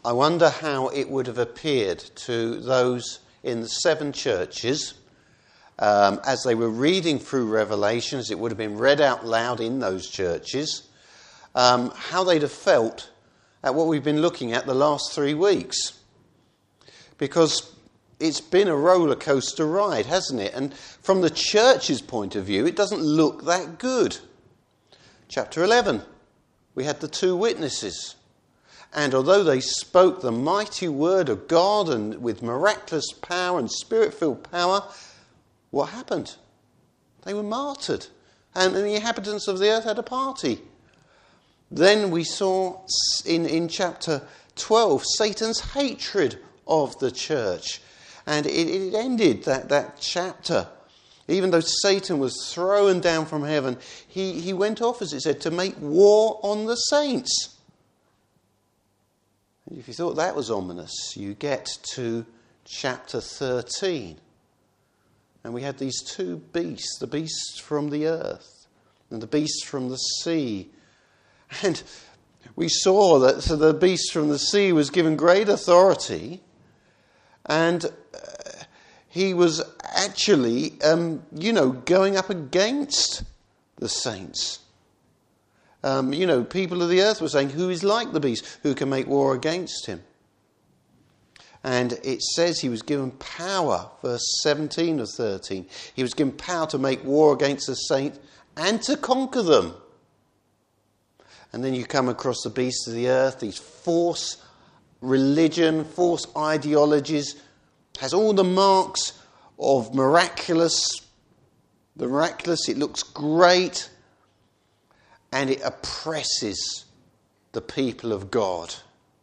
I wonder how it would have appeared to those in the 7 churches as they were reading through Revelation, as it would have been read out loud in those churches, how they'd have felt at what we've been looking at the last 3 weeks. Because it's been a roller coaster ride, hasn't it? And from the church's point of view, it doesn't look that good. Chapter 11, we had the 2 witnesses. And although they spoke the mighty word of God and with miraculous power and spirit-filled power, what happened? They were martyred. And the inhabitants of the earth had a party. Then we saw in chapter 12 Satan's hatred of the church. And it ended that chapter. Even though Satan was thrown down from heaven, he went off, as it said, to make war on the saints. And if you thought that was ominous, you get to chapter 13. And we had these 2 beasts, the beast from the earth and the beast from the sea. And we saw that the beast from the sea was given great authority, and he was actually, going up against the saints. People of the earth were saying, who is like the beast? Who can make war against him? And it says he was given power, verse 17 of 13. He was given power to make war against the saints and to conquer them. And then you come across the beasts of the earth, these false religion, false ideologies, has all the marks of the miraculous, it looks great, and it oppresses the people of God.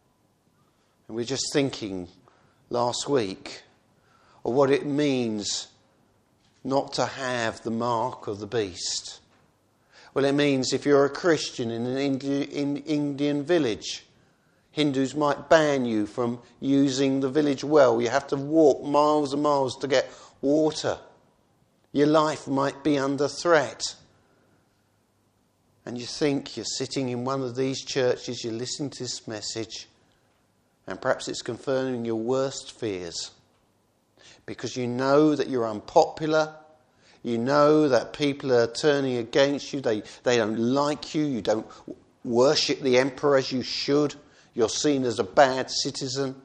And we're just thinking last week of what it means not to have the mark of the beast. Well, it means if you're a Christian in an Indian village, Hindus might ban you from using the village well. You have to walk miles and miles to get water. Your life might be under threat. And you think you're sitting in one of these churches, you're listening to this message, and perhaps it's confirming your worst fears. Because you know that you're unpopular. You know that people are turning against you. They don't like you. You don't worship the emperor as you should. You're seen as a bad citizen.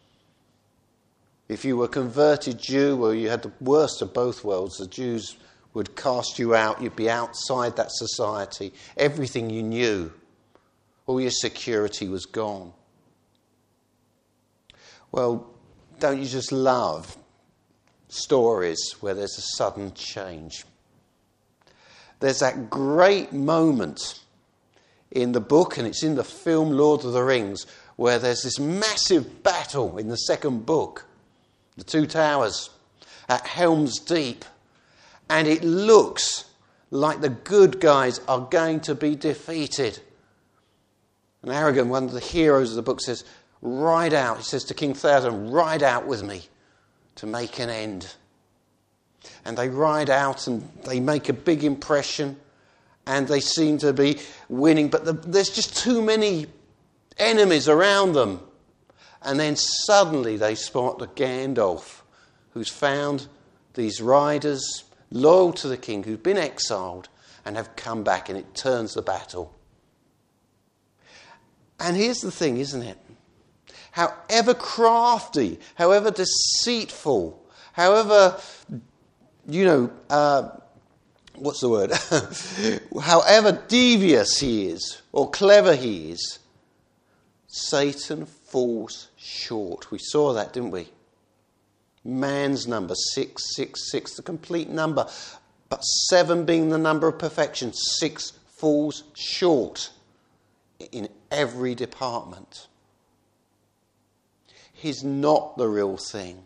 If you were a converted Jew, well, you had the worst of both worlds. The Jews would cast you out. You'd be outside that society. Everything you knew, all your security was gone. Well, don't you just love stories where there's a sudden change? There's that great moment in the book, and it's in the film Lord of the Rings, where there's this massive battle in the second book, the Two Towers, at Helm's Deep. And it looks like the good guys are going to be defeated. And Aragorn, one of the heroes of the book, says, ride out. He says to King Theoden, ride out with me to make an end. And they ride out and they make a big impression. And they seem to be winning. But there's just too many enemies around them. And then suddenly they spot the Gandalf, who's found these riders loyal to the king, who've been exiled and have come back, and it turns the battle. And here's the thing, isn't it? However crafty, however deceitful, however, what's the word? However devious he is, or clever he is, Satan falls short. We saw that, didn't we? Man's number, 666, the complete number. But 7 being the number of perfection, 6 falls short in every department. He's not the real thing.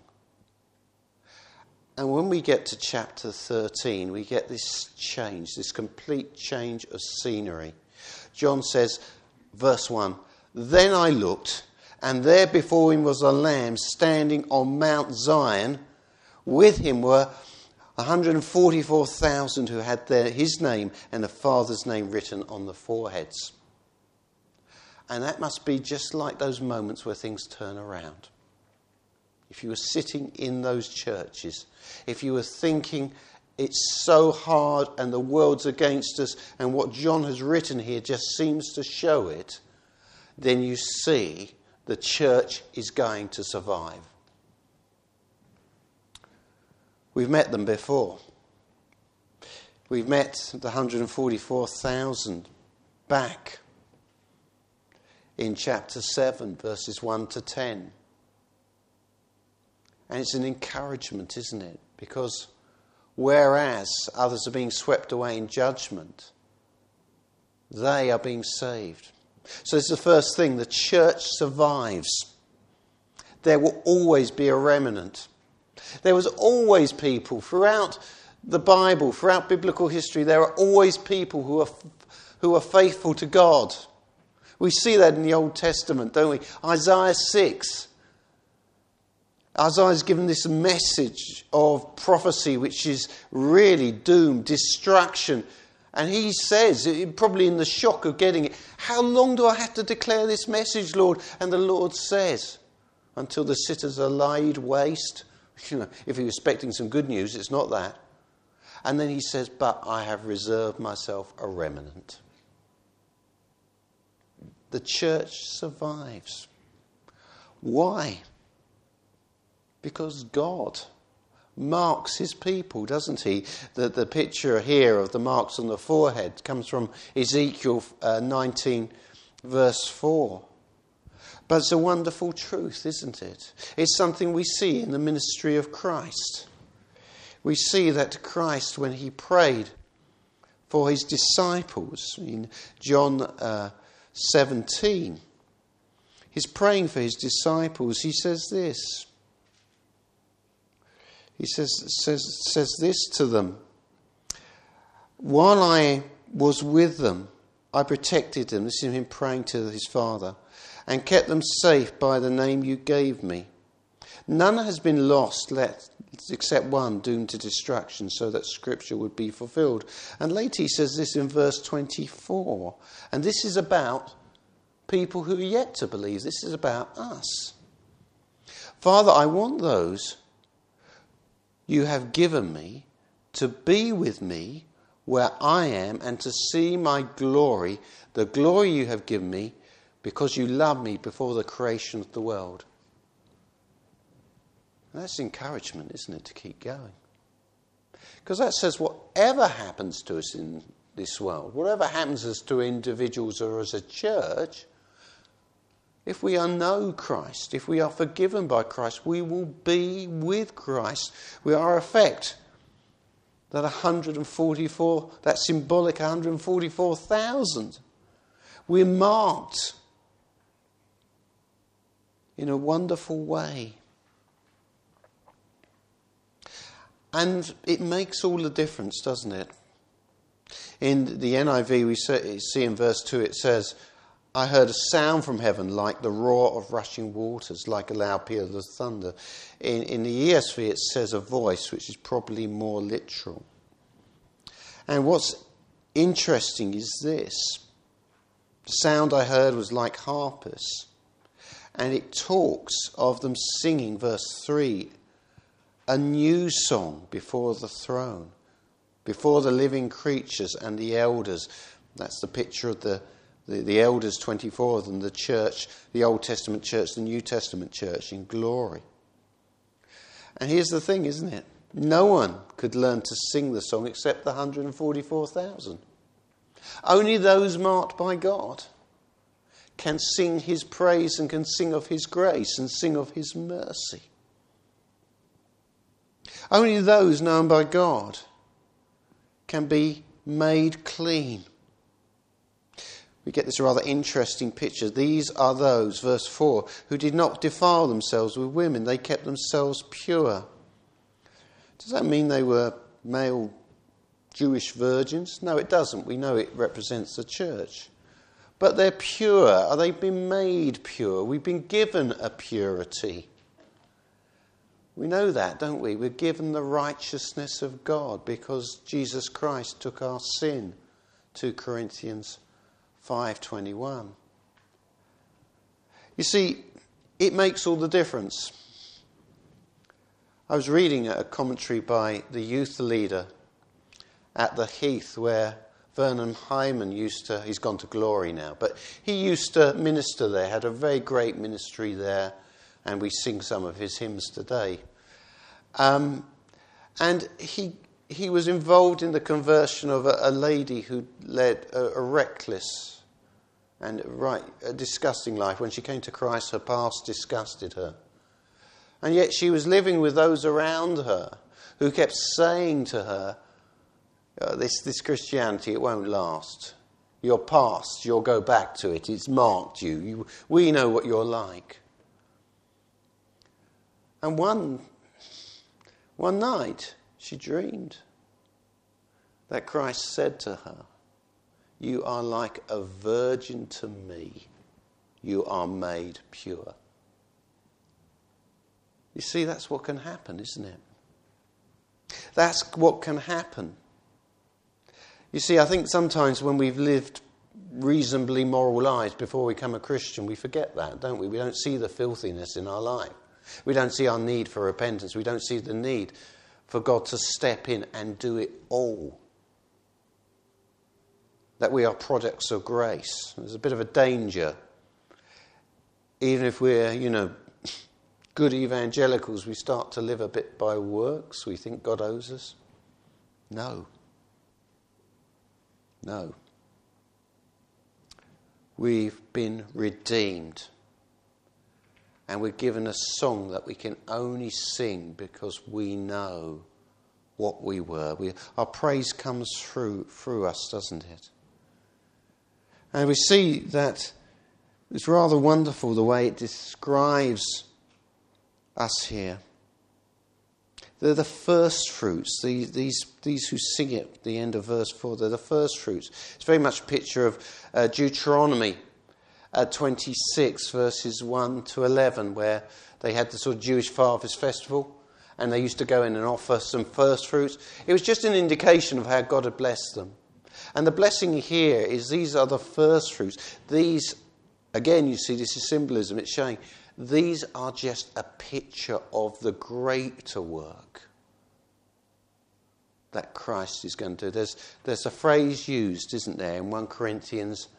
And when we get to chapter 13, we get this change, this complete change of scenery. John says, verse 1, then I looked, and there before him was a lamb standing on Mount Zion. With him were 144,000 who had his name and the Father's name written on the foreheads. And that must be just like those moments where things turn around. If you were sitting in those churches, if you were thinking it's so hard and the world's against us and what John has written here just seems to show it, then you see the church is going to survive. We've met them before. We've met the 144,000 back in chapter 7, verses 1 to 10. And it's an encouragement, isn't it? Because whereas others are being swept away in judgment, they are being saved. So this is the first thing. The church survives. There will always be a remnant. There was always people throughout the Bible, throughout biblical history, there are always people who are faithful to God. We see that in the Old Testament, don't we? Isaiah 6. Isaiah's given this message of prophecy which is really doom, destruction. And he says, probably in the shock of getting it, how long do I have to declare this message, Lord? And the Lord says, until the cities are laid waste. You know, if you're expecting some good news, it's not that. And then he says, but I have reserved myself a remnant. The church survives. Why? Because God marks his people, doesn't he? The picture here of the marks on the forehead comes from Ezekiel 19, verse 4. But it's a wonderful truth, isn't it? It's something we see in the ministry of Christ. We see that Christ, when he prayed for his disciples in John 17, he's praying for his disciples. He says this. He says this to them. While I was with them, I protected them. This is him praying to his Father. And kept them safe by the name you gave me. None has been lost except one doomed to destruction, so that Scripture would be fulfilled. And later he says this in verse 24. And this is about people who are yet to believe. This is about us. Father, I want those you have given me to be with me where I am and to see my glory, the glory you have given me, because you loved me before the creation of the world. And that's encouragement, isn't it, to keep going? Because that says whatever happens to us in this world, whatever happens as to individuals or as a church, if we know Christ, if we are forgiven by Christ, we will be with Christ. We are effect. That 144, that symbolic 144,000. We're marked in a wonderful way. And it makes all the difference, doesn't it? In the NIV, we see in verse 2, it says, I heard a sound from heaven like the roar of rushing waters, like a loud peal of thunder. In the ESV, it says a voice, which is probably more literal. And what's interesting is this. The sound I heard was like harpists. And it talks of them singing, verse 3, a new song before the throne, before the living creatures and the elders. That's the picture of the elders, 24 of them, the church, the Old Testament church, the New Testament church in glory. And here's the thing, isn't it? No one could learn to sing the song except the 144,000. Only those marked by God can sing his praise and can sing of his grace and sing of his mercy. Only those known by God can be made clean. We get this rather interesting picture. These are those, verse 4, who did not defile themselves with women. They kept themselves pure. Does that mean they were male Jewish virgins? No, it doesn't. We know it represents the church. But they're pure. They've been made pure. We've been given a purity. We know that, don't we? We're given the righteousness of God because Jesus Christ took our sin. 2 Corinthians 5:21. You see, it makes all the difference. I was reading a commentary by the youth leader at the Heath where Vernon Hyman he's gone to glory now, but he used to minister there, had a very great ministry there, and we sing some of his hymns today. And he was involved in the conversion of a lady who led a reckless and a disgusting life. When she came to Christ, her past disgusted her. And yet she was living with those around her who kept saying to her, this Christianity, it won't last. Your past, you'll go back to it. It's marked you. We know what you're like. And one night, she dreamed that Christ said to her, "You are like a virgin to me. You are made pure." You see, that's what can happen, isn't it? That's what can happen. You see, I think sometimes when we've lived reasonably moral lives before we become a Christian, we forget that, don't we? We don't see the filthiness in our life. We don't see our need for repentance. We don't see the need for God to step in and do it all. That we are products of grace. There's a bit of a danger. Even if we're, good evangelicals, we start to live a bit by works. We think God owes us. No. We've been redeemed. And we're given a song that we can only sing because we know what we were. Our praise comes through us, doesn't it? And we see that it's rather wonderful the way it describes us here. They're the first fruits. These who sing it at the end of verse 4, they're the first fruits. It's very much a picture of Deuteronomy 26, verses 1 to 11, where they had the sort of Jewish harvest festival, and they used to go in and offer some first fruits. It was just an indication of how God had blessed them. And the blessing here is these are the first fruits. These, again, you see, this is symbolism. It's showing these are just a picture of the greater work that Christ is going to do. There's a phrase used, isn't there, in 1 Corinthians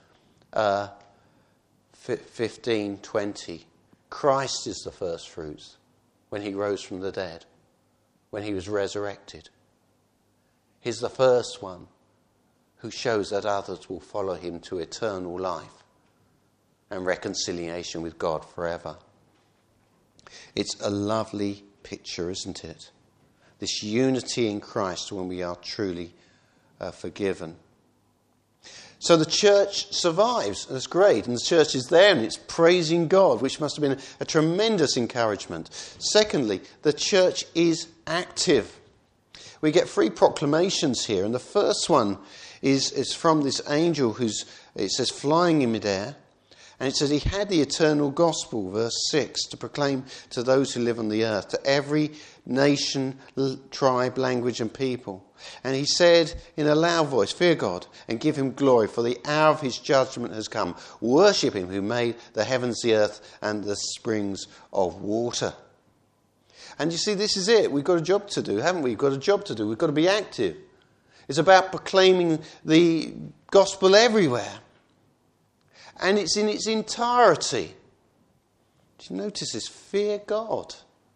15:20. Christ is the first fruits when he rose from the dead, when he was resurrected. He's the first one who shows that others will follow him to eternal life and reconciliation with God forever. It's a lovely picture, isn't it? This unity in Christ when we are truly forgiven. So the church survives. That's great. And the church is there and it's praising God, which must have been a tremendous encouragement. Secondly, the church is active. We get 3 proclamations here. And the first one is from this angel it says, flying in midair. And it says he had the eternal gospel, verse 6, to proclaim to those who live on the earth, to every nation, tribe, language and people. And he said in a loud voice, fear God and give him glory, for the hour of his judgment has come. Worship him who made the heavens, the earth and the springs of water. And you see, this is it. We've got a job to do, haven't we? We've got a job to do. We've got to be active. It's about proclaiming the gospel everywhere. And it's in its entirety. Do you notice this? Fear God.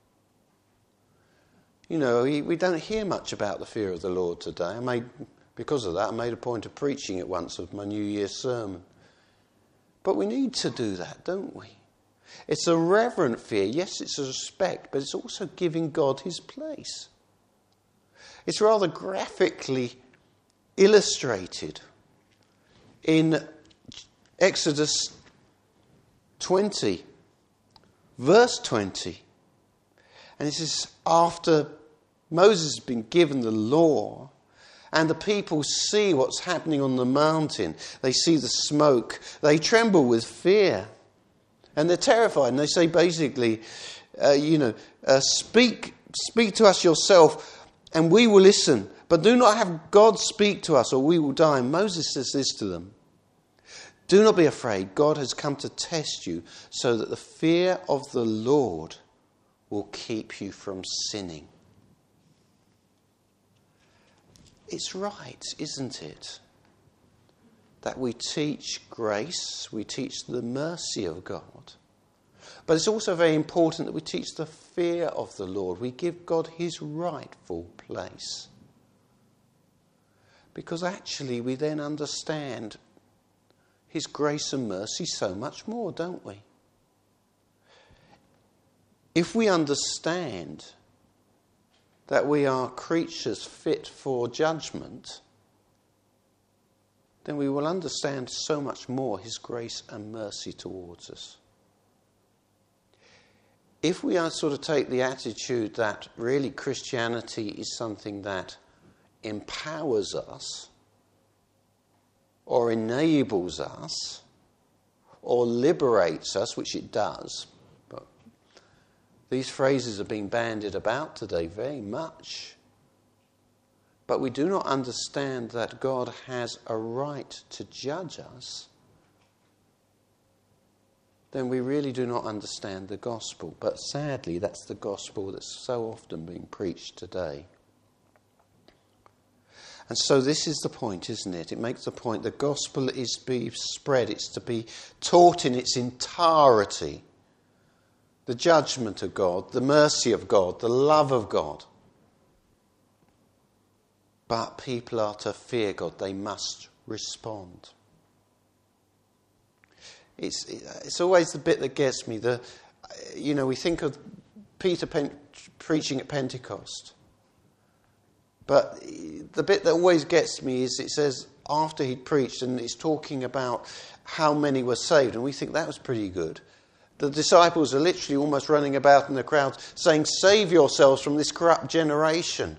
We don't hear much about the fear of the Lord today. Because of that, I made a point of preaching it once of my New Year's sermon. But we need to do that, don't we? It's a reverent fear. Yes, it's a respect, but it's also giving God his place. It's rather graphically illustrated in Exodus 20, verse 20. And this is after Moses has been given the law and the people see what's happening on the mountain. They see the smoke. They tremble with fear. And they're terrified. And they say basically, speak to us yourself and we will listen. But do not have God speak to us or we will die. And Moses says this to them. Do not be afraid. God has come to test you so that the fear of the Lord will keep you from sinning. It's right, isn't it, that we teach grace, we teach the mercy of God. But it's also very important that we teach the fear of the Lord. We give God his rightful place. Because actually we then understand his grace and mercy so much more, don't we? If we understand that we are creatures fit for judgment, then we will understand so much more his grace and mercy towards us. If we are sort of take the attitude that really Christianity is something that empowers us, or enables us, or liberates us, which it does, but these phrases are being bandied about today very much. But we do not understand that God has a right to judge us, then we really do not understand the gospel. But sadly, that's the gospel that's so often being preached today. And so this is the point, isn't it? It makes the point the gospel is to be spread, it's to be taught in its entirety. The judgment of God, the mercy of God, the love of God. But people are to fear God. They must respond. It's always the bit that gets me. We think of Peter preaching at Pentecost. But the bit that always gets me is it says after he'd preached and it's talking about how many were saved. And we think that was pretty good. The disciples are literally almost running about in the crowd saying, "Save yourselves from this corrupt generation."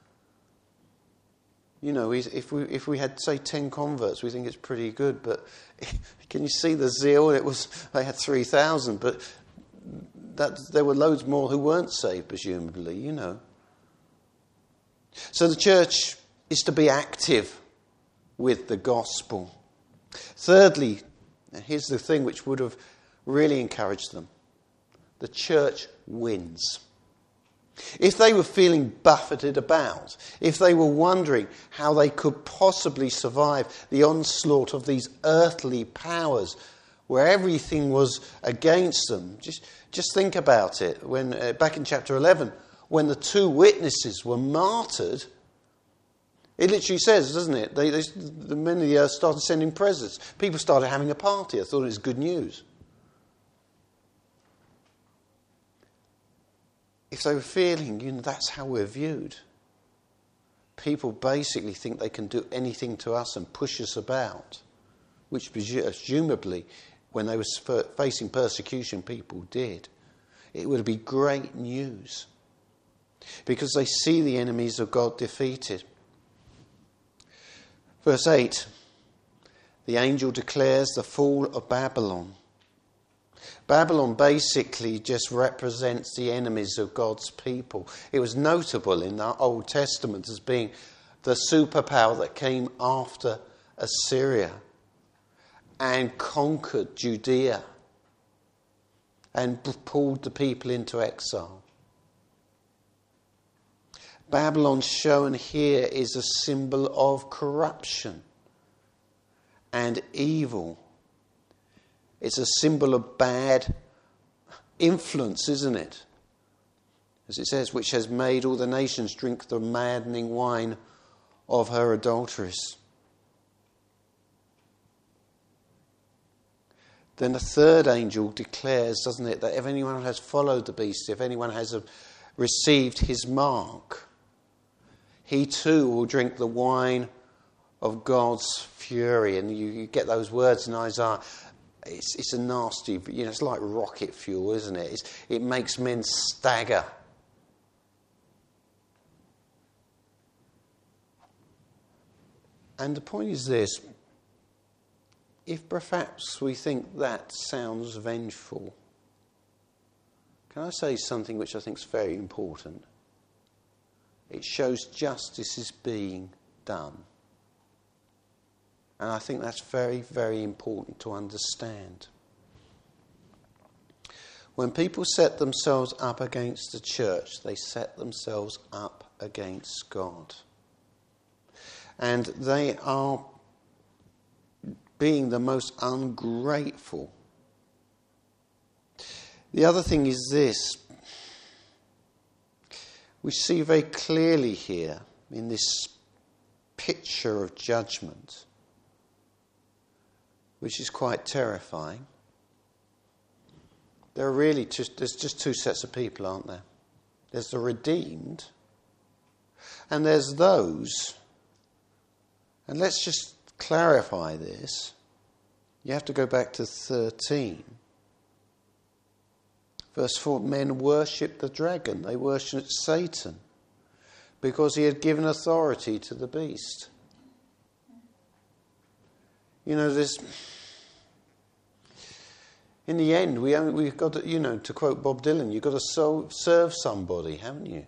You know, if we had, say, 10 converts, we think it's pretty good. But can you see the zeal? They had 3,000, but there were loads more who weren't saved, presumably, you know. So the church is to be active with the gospel. Thirdly, here's the thing which would have really encouraged them. The church wins. If they were feeling buffeted about, if they were wondering how they could possibly survive the onslaught of these earthly powers where everything was against them, just think about it. When back in chapter 11, when the 2 witnesses were martyred, it literally says, doesn't it? The men of the earth started sending presents. People started having a party. I thought it was good news. If they were feeling, that's how we're viewed. People basically think they can do anything to us and push us about, which presumably, when they were facing persecution, people did. It would be great news because they see the enemies of God defeated. Verse 8, the angel declares the fall of Babylon. Babylon basically just represents the enemies of God's people. It was notable in the Old Testament as being the superpower that came after Assyria and conquered Judea and pulled the people into exile. Babylon shown here is a symbol of corruption and evil. It's a symbol of bad influence, isn't it? As it says, which has made all the nations drink the maddening wine of her adulteries. Then the third angel declares, doesn't it, that if anyone has followed the beast, if anyone has received his mark, he too will drink the wine of God's fury. And you get those words in Isaiah. It's a nasty, it's like rocket fuel, isn't it? It makes men stagger. And the point is this. If perhaps we think that sounds vengeful, can I say something which I think is very important? It shows justice is being done. And I think that's very, very important to understand. When people set themselves up against the church, they set themselves up against God. And they are being the most ungrateful. The other thing is this. We see very clearly here in this picture of judgment, which is quite terrifying. There's just two sets of people, aren't there? There's the redeemed, and there's those, and let's just clarify this. You have to go back to 13. Verse 4, men worshipped the dragon, they worshipped Satan, because he had given authority to the beast. You know, in the end, we've got to, to quote Bob Dylan, you've got to serve somebody, haven't you?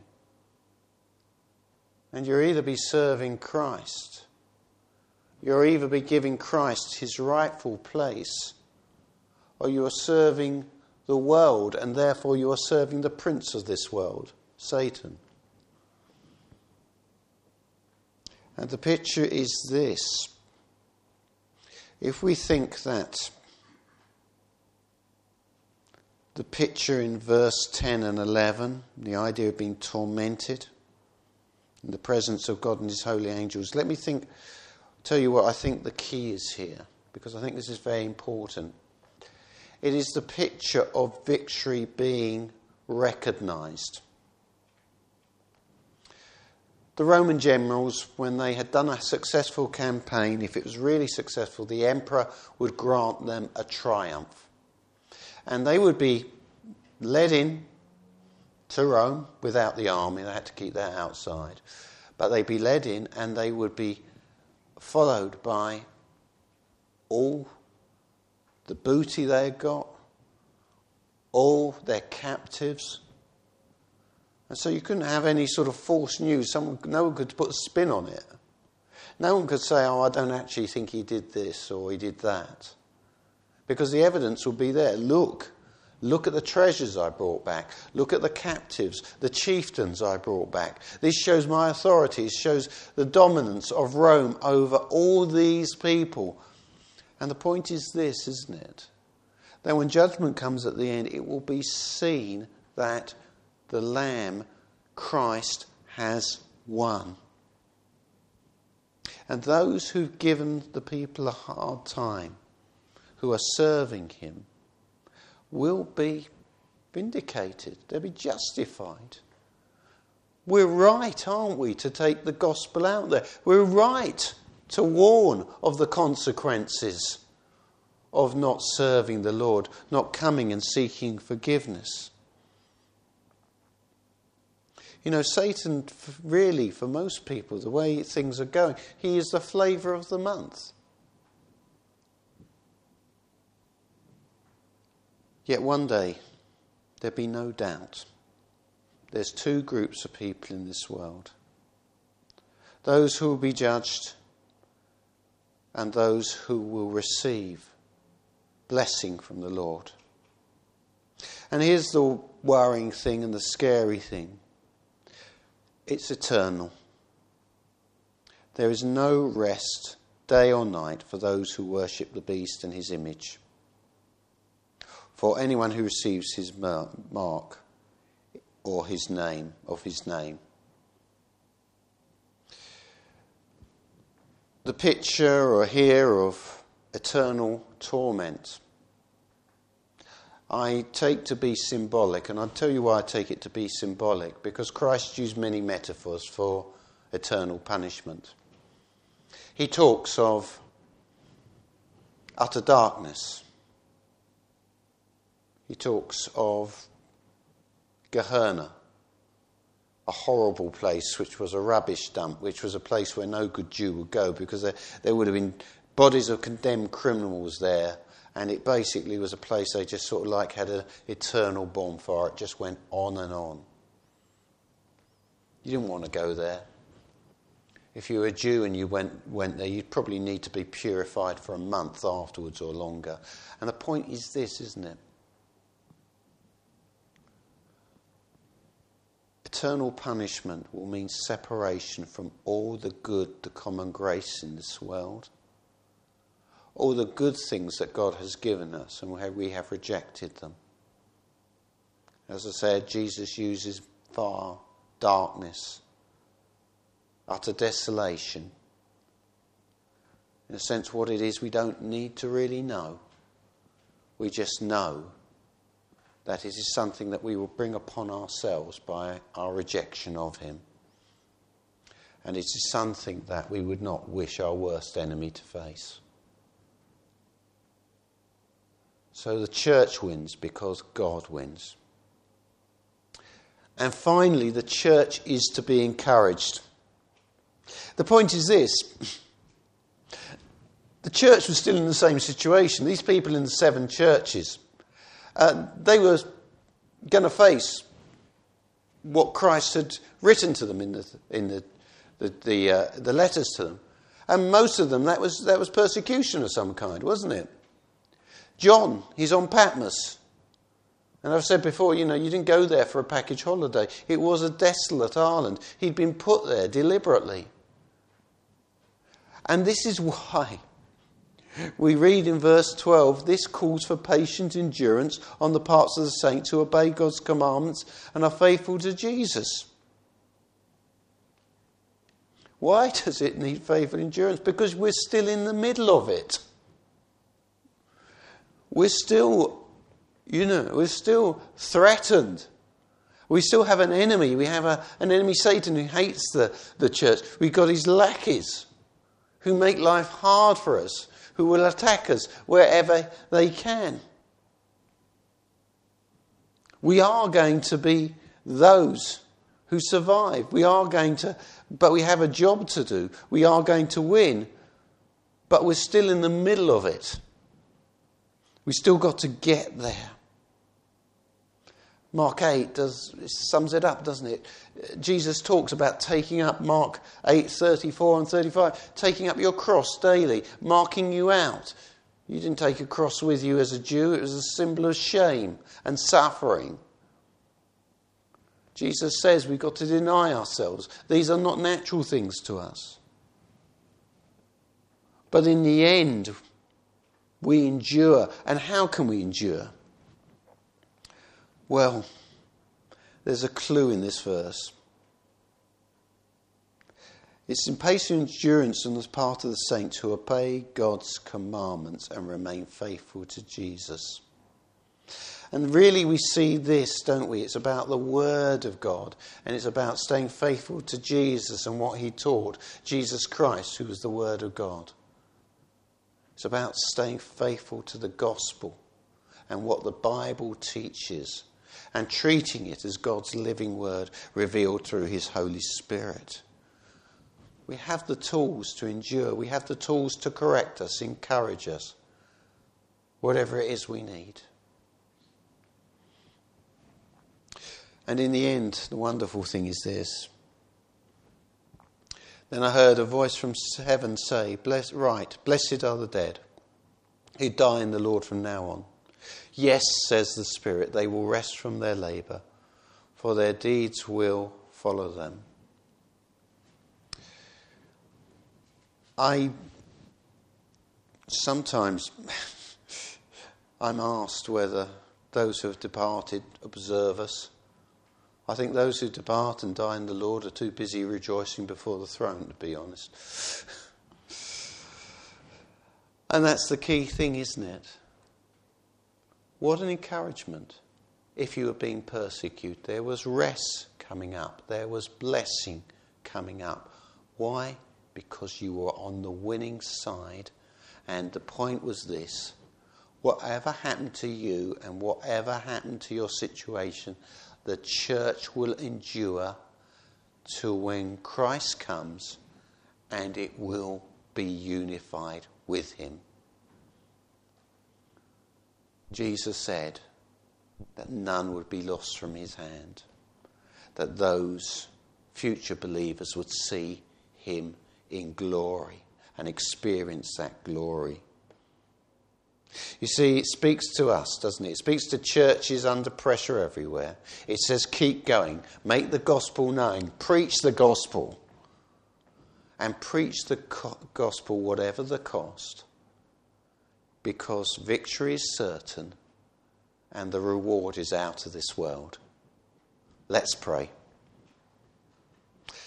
And you'll either be serving Christ, you'll either be giving Christ his rightful place, or you are serving the world, and therefore you are serving the prince of this world, Satan. And the picture is this. If we think that the picture in verse 10 and 11, the idea of being tormented in the presence of God and his holy angels, let me tell you what I think the key is here, because I think this is very important. It is the picture of victory being recognised. The Roman generals, when they had done a successful campaign, if it was really successful, the emperor would grant them a triumph. And they would be led in to Rome without the army. They had to keep that outside. But they'd be led in, and they would be followed by all the booty they had got, all their captives. And so you couldn't have any sort of false news. No one could put a spin on it. No one could say, I don't actually think he did this or he did that. Because the evidence would be there. Look at the treasures I brought back. Look at the captives, the chieftains I brought back. This shows my authority. It shows the dominance of Rome over all these people. And the point is this, isn't it? That when judgment comes at the end, it will be seen that the Lamb, Christ, has won. And those who've given the people a hard time, who are serving him, will be vindicated. They'll be justified. We're right, aren't we, to take the gospel out there? We're right to warn of the consequences of not serving the Lord, not coming and seeking forgiveness. You know, Satan, really, for most people, the way things are going, he is the flavour of the month. Yet one day, there'll be no doubt, there's two groups of people in this world. Those who will be judged and those who will receive blessing from the Lord. And here's the worrying thing and the scary thing. It's eternal. There is no rest, day or night, for those who worship the beast and his image. For anyone who receives his mark or his name, of his name. The picture or here of eternal torment, I take to be symbolic, and I'll tell you why I take it to be symbolic, because Christ used many metaphors for eternal punishment. He talks of utter darkness. He talks of Gehenna, a horrible place which was a rubbish dump, which was a place where no good Jew would go because there would have been bodies of condemned criminals there, and it basically was a place they just sort of like had an eternal bonfire. It just went on and on. You didn't want to go there. If you were a Jew and you went there, you'd probably need to be purified for a month afterwards or longer. And the point is this, isn't it? Eternal punishment will mean separation from all the good, the common grace in this world. All the good things that God has given us, and we have rejected them. As I said, Jesus uses fire, darkness, utter desolation. In a sense, what it is we don't need to really know. We just know that it is something that we will bring upon ourselves by our rejection of him. And it is something that we would not wish our worst enemy to face. So the church wins because God wins. And finally, the church is to be encouraged. The point is this. The church was still in the same situation. These people in the 7 churches, they were going to face what Christ had written to them in the letters to them. And most of them, that was persecution of some kind, wasn't it? John, he's on Patmos. And I've said before, you didn't go there for a package holiday. It was a desolate island. He'd been put there deliberately. And this is why we read in verse 12, this calls for patient endurance on the parts of the saints who obey God's commandments and are faithful to Jesus. Why does it need faithful endurance? Because we're still in the middle of it. We're still threatened. We still have an enemy. We have an enemy, Satan, who hates the church. We've got his lackeys who make life hard for us, who will attack us wherever they can. We are going to be those who survive. But we have a job to do. We are going to win, but we're still in the middle of it. We still got to get there. Mark 8 sums it up, doesn't it? Jesus talks about taking up, Mark 8:34 and 35, taking up your cross daily, marking you out. You didn't take a cross with you as a Jew. It was a symbol of shame and suffering. Jesus says we've got to deny ourselves. These are not natural things to us. But in the end, we endure. And how can we endure? Well, there's a clue in this verse. It's in patient endurance on the part of the saints who obey God's commandments and remain faithful to Jesus. And really we see this, don't we? It's about the Word of God, and it's about staying faithful to Jesus and what he taught, Jesus Christ, who was the Word of God. It's about staying faithful to the gospel and what the Bible teaches, and treating it as God's living word revealed through his Holy Spirit. We have the tools to endure. We have the tools to correct us, encourage us, whatever it is we need. And in the end, the wonderful thing is this. Then I heard a voice from heaven say, blessed are the dead who die in the Lord from now on. Yes, says the Spirit, they will rest from their labour, for their deeds will follow them. Sometimes I'm asked whether those who have departed observe us. I think those who depart and die in the Lord are too busy rejoicing before the throne, to be honest. And that's the key thing, isn't it? What an encouragement. If you were being persecuted, there was rest coming up. There was blessing coming up. Why? Because you were on the winning side. And the point was this. Whatever happened to you and whatever happened to your situation, the church will endure to when Christ comes, and it will be unified with him. Jesus said that none would be lost from his hand, that those future believers would see him in glory and experience that glory. You see, it speaks to us, doesn't it? It speaks to churches under pressure everywhere. It says, keep going, make the gospel known, preach the gospel. And preach the gospel whatever the cost. Because victory is certain and the reward is out of this world. Let's pray.